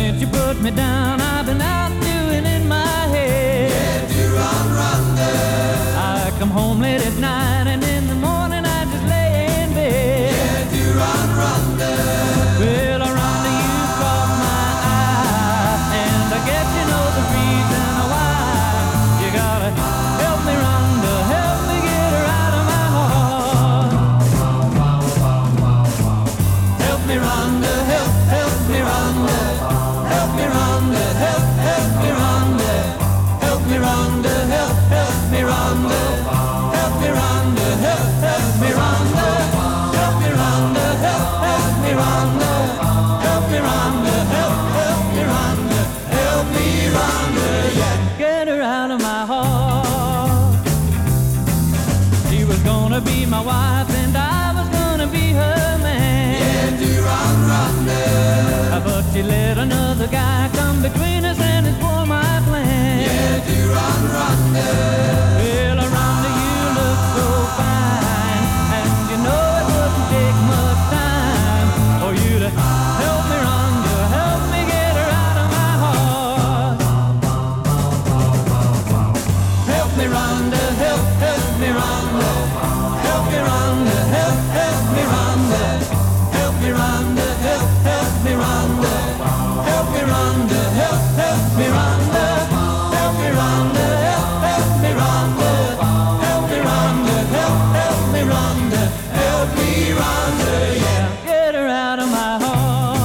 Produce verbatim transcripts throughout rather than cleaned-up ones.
since you put me down, I've been out doing in my head. Yeah, do run, Rhonda. I come home late at night and in the morning I just lay in bed. Yeah, do run, Rhonda. Well, Rhonda, you caught my eye, and I guess you know the reason why. You gotta help me, Rhonda, help me get her out of my heart. Help me, Rhonda, help, help me, Rhonda. Help me, Rhonda, help, help me, Rhonda. Help me, Rhonda, help, help me, Rhonda. Help me, Rhonda, help, help me, Rhonda. Help me, Rhonda, help, help me, Rhonda. Help me, Rhonda, help, help me, Rhonda. Help me, Rhonda, yeah. Get her out of my heart. She was gonna be my wife and I was gonna be her man. Yeah, do run, Rhonda. But she let another guy come between us and it spoiled my plan. Yeah, do run, Rhonda. Well, Rhonda, you look so fine, and you know it wouldn't take much time for you to help me, Rhonda, help me get her out of my heart. Help me, Rhonda, help, help me, Rhonda. Help me, Rhonda, help, help me, Rhonda. Help me, Rhonda, help, help me, Rhonda. Help me, Rhonda, help, help me, Rhonda. Help me, Rhonda, help, help me, Rhonda. Help me, Rhonda, help, help me, Rhonda. Help me, Rhonda, yeah. Get her out of my heart.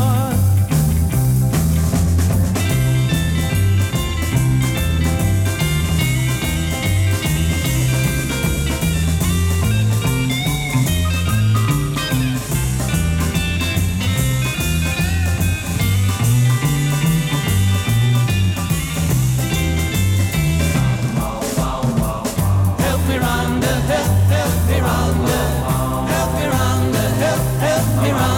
Help me, Rhonda, help, help me, Rhonda. Help me, Rhonda, help, help me, Rhonda.